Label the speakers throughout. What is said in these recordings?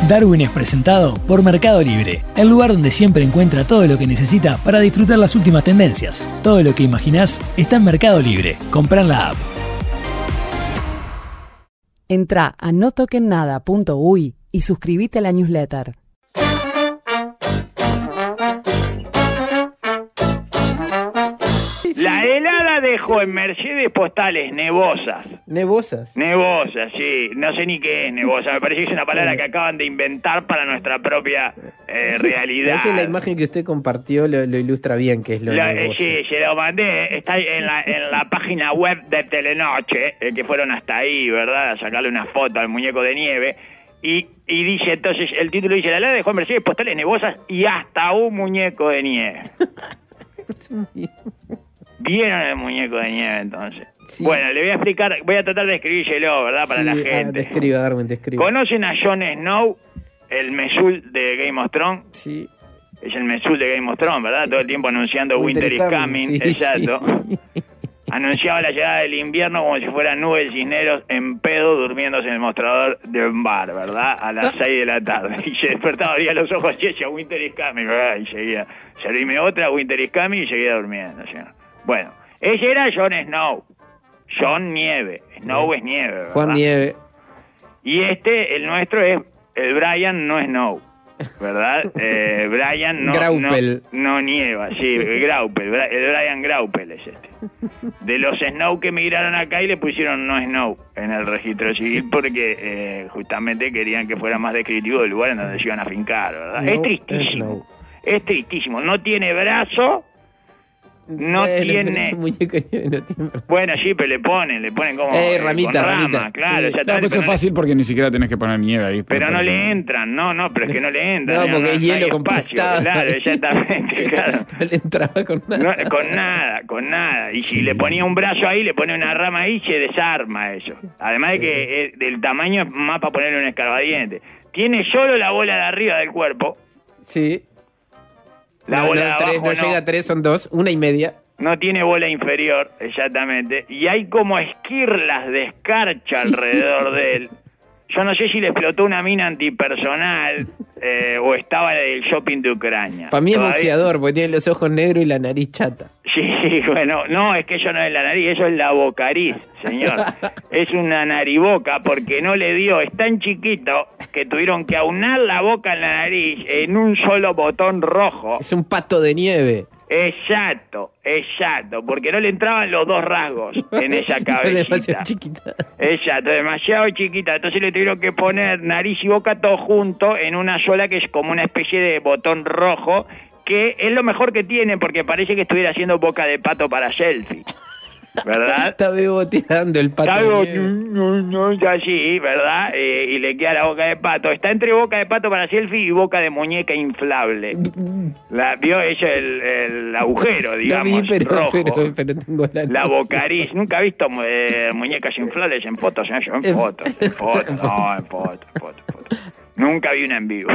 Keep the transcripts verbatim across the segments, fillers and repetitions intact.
Speaker 1: Darwin es presentado por Mercado Libre, el lugar donde siempre encuentra todo lo que necesita para disfrutar las últimas tendencias. Todo lo que imaginás está en Mercado Libre. Comprá en la app.
Speaker 2: Entrá a no toquen nada punto uy y suscríbete a la newsletter.
Speaker 3: La helada dejó en Mercedes postales nevosas.
Speaker 4: ¿Nevosas?
Speaker 3: Nevosas, sí. No sé ni qué es nevosa. Me parece que es una palabra que acaban de inventar para nuestra propia eh, realidad.
Speaker 4: Esa es la imagen que usted compartió, lo, lo ilustra bien, que es lo
Speaker 3: La,
Speaker 4: nevoso.
Speaker 3: Sí, se lo mandé. Está en la, en la página web de Telenoche, eh, que fueron hasta ahí, ¿verdad? A sacarle una foto al muñeco de nieve. Y, y dice, entonces, el título dice, la helada dejó en Mercedes postales nevosas y hasta un muñeco de nieve. ¿Vieron el muñeco de nieve entonces? Sí. Bueno, le voy a explicar, voy a tratar de escribírselo, ¿verdad? Para sí, la gente.
Speaker 4: Ah, describa, Darwin, describa.
Speaker 3: ¿Conocen a Jon Snow, el Mesul de Game of Thrones?
Speaker 4: Sí.
Speaker 3: Es el Mesul de Game of Thrones, ¿verdad? Todo el tiempo anunciando Winter, Winter is Coming, sí, exacto. Sí. Anunciaba la llegada del invierno como si fueran nubes cisneros en pedo durmiéndose en el mostrador de un bar, ¿verdad? A las seis de la tarde. Y se despertaba, abría los ojos y decía Winter is Coming, ¿verdad? Y seguía. Servíme otra, Winter is Coming, y seguía durmiendo, ¿sí? Bueno, ese era Jon Snow. Jon Nieve. Snow es nieve, ¿verdad?
Speaker 4: Juan Nieve.
Speaker 3: Y este, el nuestro, es el Brian no Snow, ¿verdad? Eh, Brian no,
Speaker 4: Graupel.
Speaker 3: no, no nieva, sí, Graupel. El Brian Graupel es este. De los Snow que emigraron acá y le pusieron no Snow en el registro civil, sí, porque eh, justamente querían que fuera más descriptivo del lugar en donde se iban a fincar, ¿verdad? No, es tristísimo. No. Es tristísimo. No tiene brazo. No bueno, tiene...
Speaker 4: Muñeco no tiene...
Speaker 3: Bueno, sí, pero le ponen, le ponen como...
Speaker 4: Eh, ramita,
Speaker 3: con rama,
Speaker 4: ramita.
Speaker 3: Claro,
Speaker 5: sí. Claro, pues es fácil le... porque ni siquiera tenés que poner nieve ahí.
Speaker 3: Pero no le entran, no, no, pero es que no le entran.
Speaker 4: No, porque
Speaker 3: no,
Speaker 4: es
Speaker 3: no
Speaker 4: hielo compactado.
Speaker 3: Claro, exactamente, claro.
Speaker 4: No le entraba con nada.
Speaker 3: No, con nada, con nada. Y si le ponía un brazo ahí, le pone una rama ahí, se desarma eso. Además de que es, del tamaño es más para ponerle un escarbadiente. Tiene solo la bola de arriba del cuerpo.
Speaker 4: Sí.
Speaker 3: La
Speaker 4: no,
Speaker 3: bola
Speaker 4: no,
Speaker 3: de
Speaker 4: tres,
Speaker 3: abajo
Speaker 4: no,
Speaker 3: no
Speaker 4: llega a tres, son dos, una y media.
Speaker 3: No tiene bola inferior, exactamente. Y hay como esquirlas de escarcha sí. alrededor de él. Yo no sé si le explotó una mina antipersonal eh, o estaba en el shopping de Ucrania.
Speaker 4: Para mí es
Speaker 3: ¿Todavía?
Speaker 4: boxeador, porque tiene los ojos negros y la nariz chata.
Speaker 3: Sí, bueno, no, es que eso no es la nariz, eso es la bocariz, señor. Es una nariboca porque no le dio, es tan chiquito que tuvieron que aunar la boca en la nariz en un solo botón rojo.
Speaker 4: Es un pato de nieve.
Speaker 3: Exacto, exacto, porque no le entraban los dos rasgos en esa cabecita.
Speaker 4: Es demasiado chiquita.
Speaker 3: Exacto, demasiado chiquita. Entonces le tuvieron que poner nariz y boca todo junto en una sola que es como una especie de botón rojo, que es lo mejor que tiene porque parece que estuviera haciendo boca de pato para selfie. ¿Verdad?
Speaker 4: Está beboteando el pato.
Speaker 3: Está no, no, así, ¿verdad? Eh, y le queda la boca de pato. Está entre boca de pato para selfie y boca de muñeca inflable. La vio ella el, el agujero, digamos,
Speaker 4: no vi, pero,
Speaker 3: rojo.
Speaker 4: Pero, pero tengo la
Speaker 3: la bocariz. Nunca he visto eh, muñecas inflables en fotos, ¿eh? Yo en, en fotos, en fotos, no, en fotos, en fotos, fotos. Nunca vi una en vivo.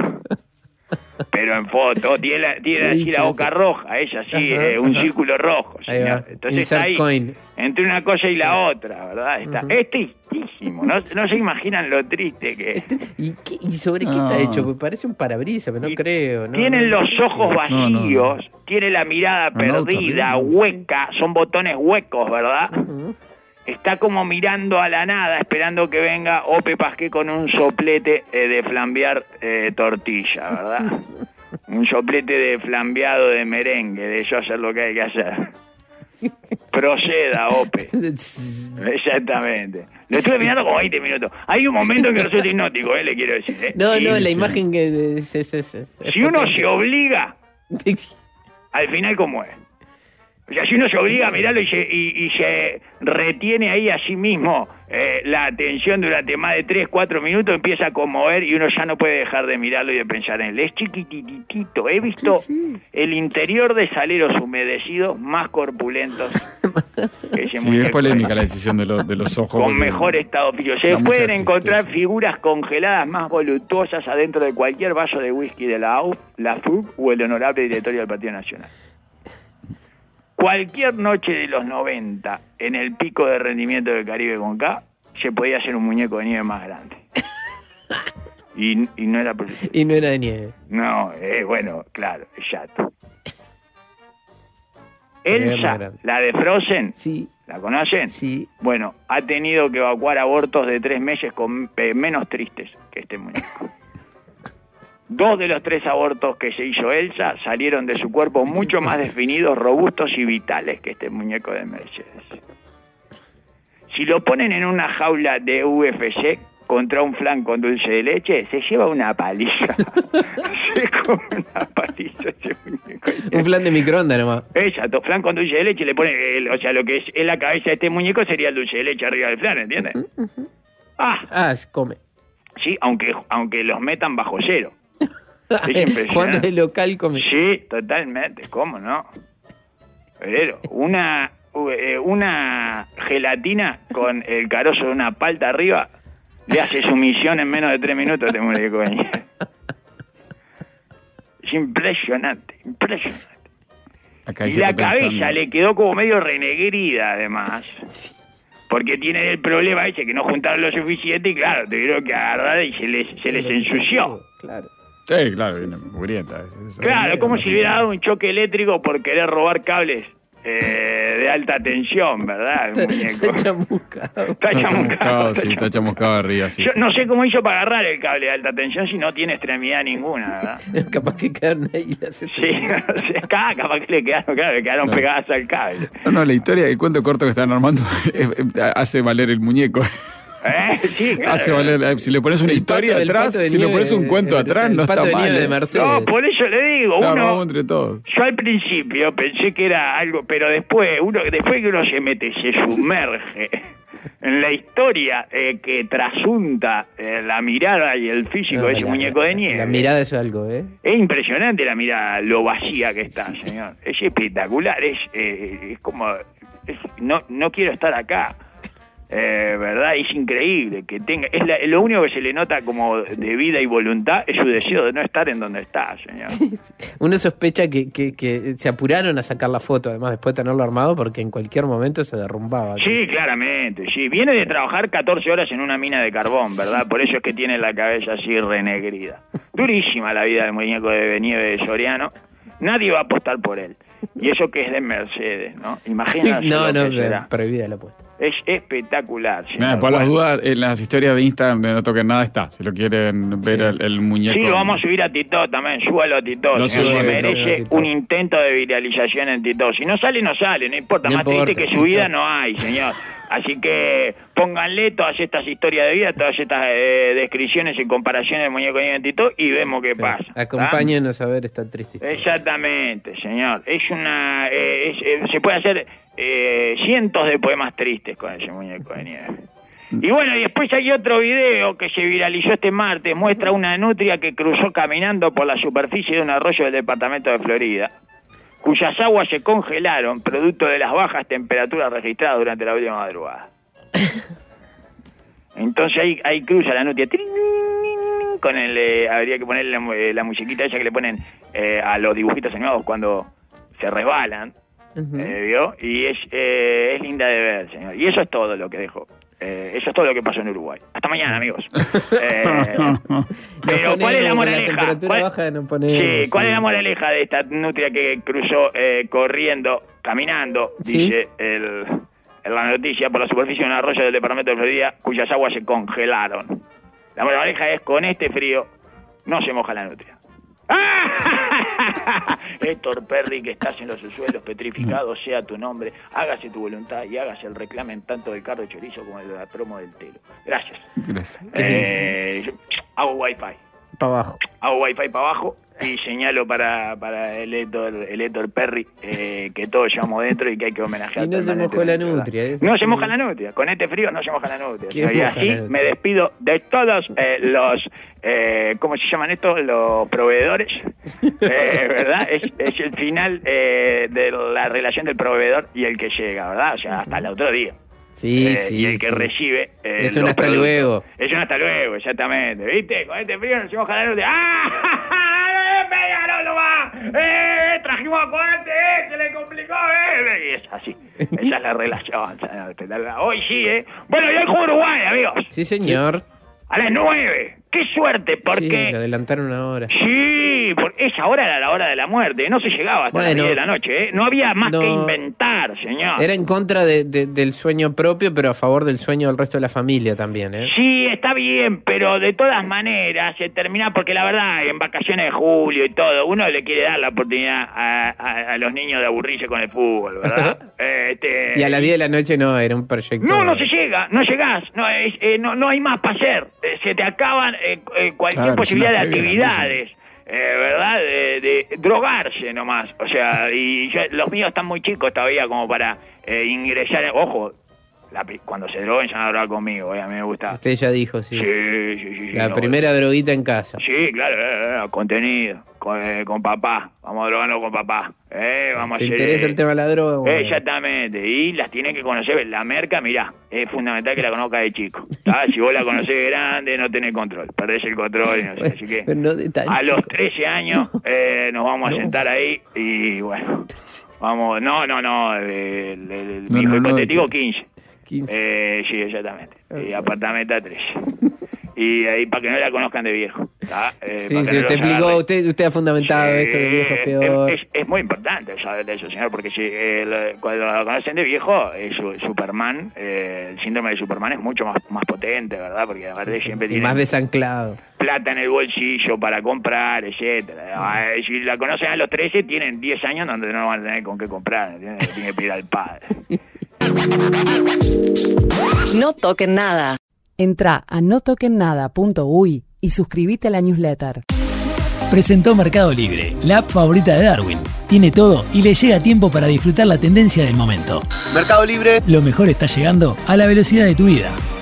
Speaker 3: Pero en foto tiene, la, tiene así la boca roja, ella así, ajá, eh, un ajá. círculo rojo, señor. Entonces está ahí, coin. Entre una cosa y la otra, ¿verdad? Está, uh-huh. Es tristísimo, no, no se imaginan lo triste que es.
Speaker 4: ¿Y, qué, y sobre qué está hecho? Pues parece un parabrisas, pero no y creo. No,
Speaker 3: tienen
Speaker 4: no,
Speaker 3: los ojos vacíos, no, no, no. Tiene la mirada no, perdida, no, hueca, son botones huecos, ¿verdad? Uh-huh. Está como mirando a la nada, esperando que venga Ope Pasqué con un soplete eh, de flambear eh, tortilla, ¿verdad? Un soplete de flambeado de merengue, de eso hacer lo que hay que hacer. Proceda, Ope. Exactamente. Lo estuve mirando como veinte minutos. Hay un momento en que resulta hipnótico, ¿eh? Le quiero decir. ¿eh?
Speaker 4: No,
Speaker 3: sí,
Speaker 4: no, la
Speaker 3: sí.
Speaker 4: imagen que... Es, es, es, es
Speaker 3: si uno se obliga, al final, ¿cómo es? O sea, si uno se obliga a mirarlo y se, y, y se retiene ahí a sí mismo eh, la atención durante más de tres, cuatro minutos, empieza a conmover y uno ya no puede dejar de mirarlo y de pensar en él. Es chiquititito. He visto sí, sí. el interior de saleros humedecidos más corpulentos que ese
Speaker 5: sí,
Speaker 3: muñeco.
Speaker 5: Es polémica la decisión de, lo, de los ojos.
Speaker 3: Con mejor estado físico. Se pueden encontrar figuras congeladas más voluptuosas adentro de cualquier vaso de whisky de la A U F, la F U C o el honorable directorio del Partido Nacional. Cualquier noche de los noventa, en el pico de rendimiento del Caribe con K, se podía hacer un muñeco de nieve más grande. Y, y no era por...
Speaker 4: Y no era de nieve.
Speaker 3: No, eh, bueno, claro, exacto. Elsa, la de Frozen,
Speaker 4: sí.
Speaker 3: ¿La conocen?
Speaker 4: Sí.
Speaker 3: Bueno, ha tenido que evacuar abortos de tres meses con eh, menos tristes que este muñeco. Dos de los tres abortos que se hizo Elsa salieron de su cuerpo mucho más definidos, robustos y vitales que este muñeco de Mercedes. Si lo ponen en una jaula de U F C contra un flan con dulce de leche, se lleva una paliza. Se come una paliza ese muñeco.
Speaker 4: Un flan de microondas nomás.
Speaker 3: Exacto, flan con dulce de leche, le ponen, el, o sea, lo que es en la cabeza de este muñeco sería el dulce de leche arriba del flan, ¿entiendes? Uh-huh, uh-huh. Ah,
Speaker 4: ah, se come.
Speaker 3: Sí, aunque, aunque los metan bajo cero.
Speaker 4: Cuando es local come.
Speaker 3: Sí, totalmente, ¿cómo no? Pero una, una gelatina con el carozo de una palta arriba le hace su misión en menos de tres minutos a este muñeco. Es impresionante, impresionante. Y la cabeza pensando. Le quedó como medio renegrida, además. Sí. Porque tienen el problema ese, que no juntaron lo suficiente y, claro, tuvieron que agarrar y se les, se les ensució.
Speaker 4: Claro.
Speaker 5: Sí, claro, viene mugrienta. Eso.
Speaker 3: Claro, como si hubiera dado un choque eléctrico por querer robar cables eh, de alta tensión, ¿verdad? El muñeco.
Speaker 4: Está chamuscado.
Speaker 5: Está chamuscado, sí, está chamuscado arriba, sí.
Speaker 3: Yo no sé cómo hizo para agarrar el cable de alta tensión si no tiene extremidad ninguna, ¿verdad?
Speaker 4: Capaz que quedaron ahí las
Speaker 3: Sí, capaz que le quedaron, claro, le quedaron no. pegadas al cable.
Speaker 5: No, no, la historia, el cuento corto que están armando hace valer el muñeco.
Speaker 3: Eh, sí, claro.
Speaker 5: Hace valer, si le pones una el historia pato, atrás, si le pones un cuento el, atrás, el, no el está mal.
Speaker 4: De Mercedes.
Speaker 3: No, por eso le digo,
Speaker 5: claro,
Speaker 3: uno,
Speaker 5: vamos entre todos.
Speaker 3: Yo al principio pensé que era algo, pero después, uno, después que uno se mete, se sumerge en la historia eh, que trasunta eh, la mirada y el físico no, de ese la, muñeco de nieve.
Speaker 4: La mirada es algo, ¿eh?
Speaker 3: Es impresionante la mirada, lo vacía que está, sí. Señor. Es espectacular, es, eh, es como, es, no, no quiero estar acá. Eh, ¿verdad? Es increíble que tenga, es la, lo único que se le nota como de vida y voluntad es su deseo de no estar en donde está, señor.
Speaker 4: Uno sospecha que, que, que se apuraron a sacar la foto, además después de tenerlo armado, porque en cualquier momento se derrumbaba.
Speaker 3: Sí, claramente, sí. Viene de trabajar catorce horas en una mina de carbón, ¿verdad? Por eso es que tiene la cabeza así renegrida. Durísima la vida del muñeco de nieve de Soriano. Nadie va a apostar por él. Y eso que es de Mercedes, ¿no? Imagínate.
Speaker 4: No, no, prohibida la apuesta.
Speaker 3: Es espectacular.
Speaker 5: Nah, por las dudas, en las historias de Instagram de No Toquen Nada está. Si lo quieren ver sí. el, el muñeco.
Speaker 3: Sí, lo vamos a subir a TikTok también. Súbalo a TikTok. No se merece un intento de viralización en TikTok. Si no sale, no sale. No importa. No Más importa, triste que su vida no hay, señor. Así que pónganle todas estas historias de vida, todas estas eh, descripciones y comparaciones del muñeco de TikTok y vemos qué sí. pasa.
Speaker 4: Acompáñenos ¿tá? a ver esta triste historia.
Speaker 3: Exactamente, señor. Es una... Eh, es, eh, se puede hacer... Eh, cientos de poemas tristes con ese muñeco de nieve. Y bueno, y después hay otro video que se viralizó este martes, muestra una nutria que cruzó caminando por la superficie de un arroyo del departamento de Florida, cuyas aguas se congelaron producto de las bajas temperaturas registradas durante la última madrugada. Entonces ahí, ahí cruza la nutria con el, eh, habría que ponerle la, la musiquita esa que le ponen eh, a los dibujitos animados cuando se resbalan. Uh-huh. Eh, ¿vio? Y es, eh, es linda de ver, señor. Y eso es todo lo que dejo. Eh, eso es todo lo que pasó en Uruguay. Hasta mañana, amigos. Eh, pero ¿cuál es la moraleja?
Speaker 4: La ¿Cuál, baja, no pone,
Speaker 3: sí, ¿cuál sí. es la moraleja de esta nutria que cruzó eh, corriendo, caminando, ¿sí? dice el, en la noticia, por la superficie de un arroyo del departamento de Florida, cuyas aguas se congelaron? La moraleja es: con este frío no se moja la nutria. Héctor Perry, que estás en los suelos petrificados, sea tu nombre, hágase tu voluntad y hágase el reclamen tanto del carro de chorizo como de la promo del telo. Gracias.
Speaker 5: Gracias.
Speaker 3: Eh, yo hago wifi.
Speaker 4: Para abajo.
Speaker 3: Hago wifi para abajo y señalo para, para el Héctor, el Héctor Perry eh, que todos llevamos dentro y que hay que homenajear.
Speaker 4: Y no se mojó la nutria.
Speaker 3: No se moja la nutria. Con este frío no se moja la nutria. Y así me despido de todos eh, los, eh, ¿cómo se llaman estos? Los proveedores. Eh, ¿Verdad? Es, es el final eh, de la relación del proveedor y el que llega, ¿verdad? O sea, hasta el otro día.
Speaker 4: Sí,
Speaker 3: eh,
Speaker 4: sí,
Speaker 3: y el que
Speaker 4: sí.
Speaker 3: recibe eh,
Speaker 4: es un hasta productos. Luego
Speaker 3: es un hasta luego, exactamente. ¿Viste? Con este frío nos hemos jalado de ¡ah! ¡Pégalo nomás! ¡Eh! ¡Trajimos a Coante! ¡Eh! ¡Se le complicó! ¡Eh! Y es así. Esa es la relación. Hoy sí, ¿eh? Bueno, y el juego Uruguay, amigos.
Speaker 4: Sí, señor.
Speaker 3: Sí. A las nueve. Qué suerte, porque...
Speaker 4: Sí, lo adelantaron una hora.
Speaker 3: Sí, porque esa hora era la hora de la muerte. No se llegaba hasta
Speaker 4: Bueno,
Speaker 3: las diez de la noche. ¿eh? No había más
Speaker 4: no,
Speaker 3: que inventar, señor.
Speaker 4: Era en contra de, de, del sueño propio, pero a favor del sueño del resto de la familia también, ¿eh?
Speaker 3: Sí, está bien, pero de todas maneras se termina, porque la verdad, en vacaciones de julio y todo, uno le quiere dar la oportunidad a, a, a los niños de aburrirse con el fútbol, ¿verdad? este,
Speaker 4: Y a las diez de la noche no, era un proyecto.
Speaker 3: No, no se llega, no llegás, no, es, eh, no, no hay más para hacer. Eh, se te acaban eh, eh, cualquier
Speaker 5: Claro,
Speaker 3: posibilidad de
Speaker 5: es una previa,
Speaker 3: actividades. Eh, ¿Verdad? De, de drogarse nomás. O sea, y yo, los míos están muy chicos todavía como para eh, ingresar. En, ojo, la, cuando se droguen se van a drogar conmigo, eh, a mí me gusta.
Speaker 4: Usted ya dijo, sí.
Speaker 3: Sí, sí, sí. sí
Speaker 4: La
Speaker 3: no,
Speaker 4: primera droguita en casa.
Speaker 3: Sí, claro, eh, eh, contenido, con, eh, con papá. Vamos a drogarnos con papá. Eh, vamos
Speaker 4: ¿Te
Speaker 3: a hacer,
Speaker 4: interesa el tema de la droga? Bueno.
Speaker 3: Exactamente, y las tienen que conocer. La merca, mirá, es fundamental que la conozca de chico. ¿Tá? Si vos la conocés de grande, no tenés control, perdés el control. Y no sé, así que
Speaker 4: No de tan
Speaker 3: a los
Speaker 4: chico.
Speaker 3: trece años eh, nos vamos a
Speaker 4: No.
Speaker 3: sentar ahí y bueno, vamos, no, no, no, el, el, el
Speaker 5: No,
Speaker 3: hijo
Speaker 5: no, no,
Speaker 3: hipotético
Speaker 5: que-
Speaker 3: quince.
Speaker 4: quince.
Speaker 3: Eh, sí, exactamente. Y apartamento a trece. Y ahí para que no la conozcan de viejo. ¿tá? Eh,
Speaker 4: Sí,
Speaker 3: para que
Speaker 4: sí,
Speaker 3: no
Speaker 4: usted
Speaker 3: los
Speaker 4: explicó,
Speaker 3: agarren.
Speaker 4: usted, usted ha fundamentado
Speaker 3: Sí,
Speaker 4: esto de viejo es peor.
Speaker 3: Es, es muy importante saber de eso, señor, porque si, eh, lo- cuando lo conocen de viejo, eh, su- Superman, eh, el síndrome de Superman es mucho más, más potente, ¿verdad? Porque aparte siempre
Speaker 4: Y
Speaker 3: tiene
Speaker 4: más desanclado.
Speaker 3: plata en el bolsillo para comprar, etcétera. Ah, eh, si la conocen a los trece, tienen diez años donde no van a tener con qué comprar, ¿entiendes? Tienen que pedir al padre.
Speaker 6: No toquen nada.
Speaker 2: Entrá a no toquen nada punto uy y suscríbete a la newsletter.
Speaker 1: Presentó Mercado Libre, la app favorita de Darwin. Tiene todo y le llega a tiempo para disfrutar la tendencia del momento.
Speaker 7: Mercado Libre.
Speaker 1: Lo mejor está llegando a la velocidad de tu vida.